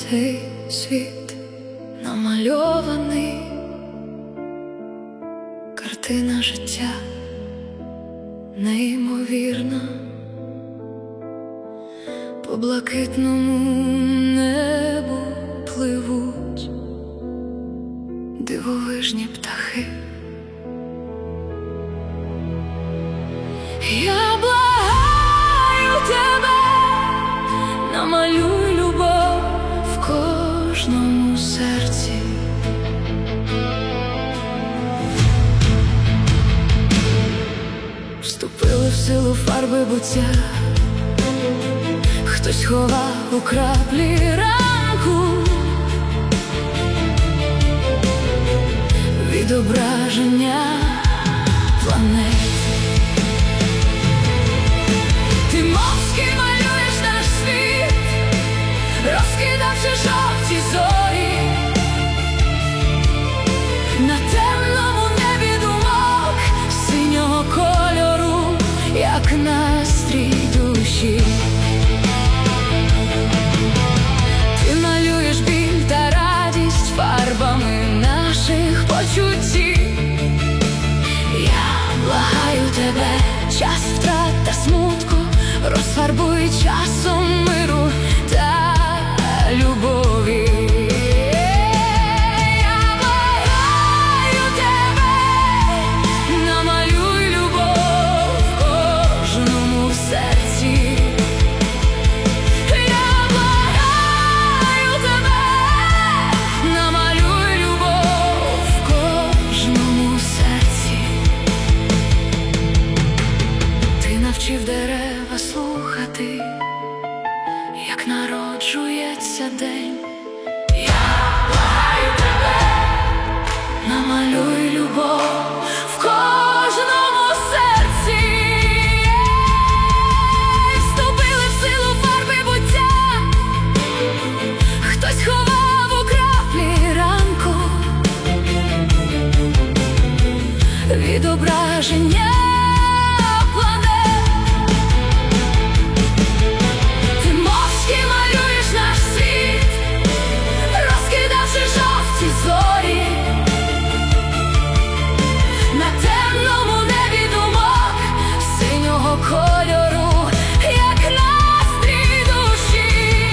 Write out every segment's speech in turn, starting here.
Цей світ намальований, картина життя неймовірна, по блакитному небу пливуть дивовижні птахи. Я благаю тебе, намалюй любов в кожному серці. Вступили в силу фарби буття, хтось ховав у краплі ранку відображення планет. Ти мовчки малюєш наш світ, розкидавши жовті зорі на темному небі думок синього кольору, як настрій душі. Ти малюєш біль та радість фарбами наших почуттів. Я благаю тебе, час втрат та смутку розфарбуй часом миру та любові. Я благаю тебе, намалюй любов в кожному серці. Я благаю тебе, намалюй любов в кожному серці. Ти навчив дерева слухати, як народжується день. Я благаю тебе, намалюй любов в кожному серці. Вступили в силу фарби буття, хтось ховав у краплі ранку відображення планет. Ти мовчки малюєш наш світ, розкидавши жовті зорі на темному небі думок синього кольору, як настрій душі.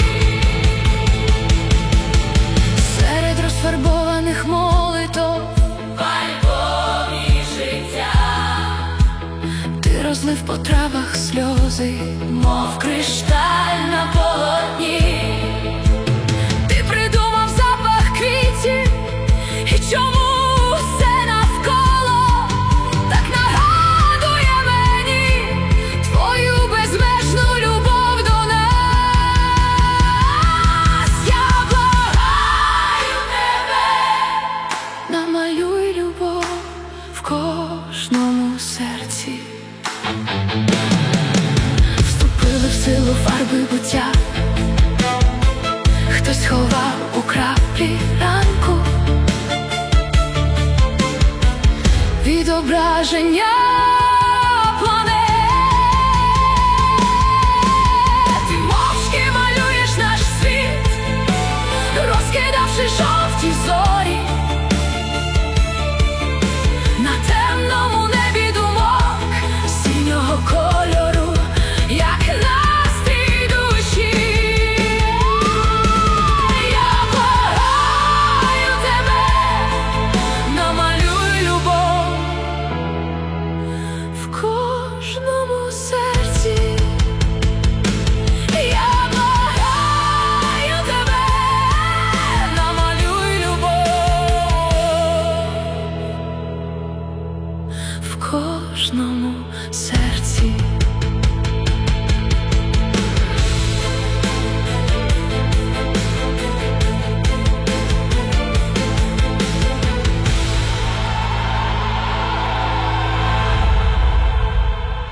Серед розфарбованих молитов в альбомі життя ти розлив по травах сльози, мов кришталь на полотні. Ти придумав запах квітів, і чому все навколо так нагадує мені твою безмежну любов до нас. Я благаю тебе, намалюй любов в кожному серці. Вступили в силу фарби буття, хтось ховав у краплі ранку відображення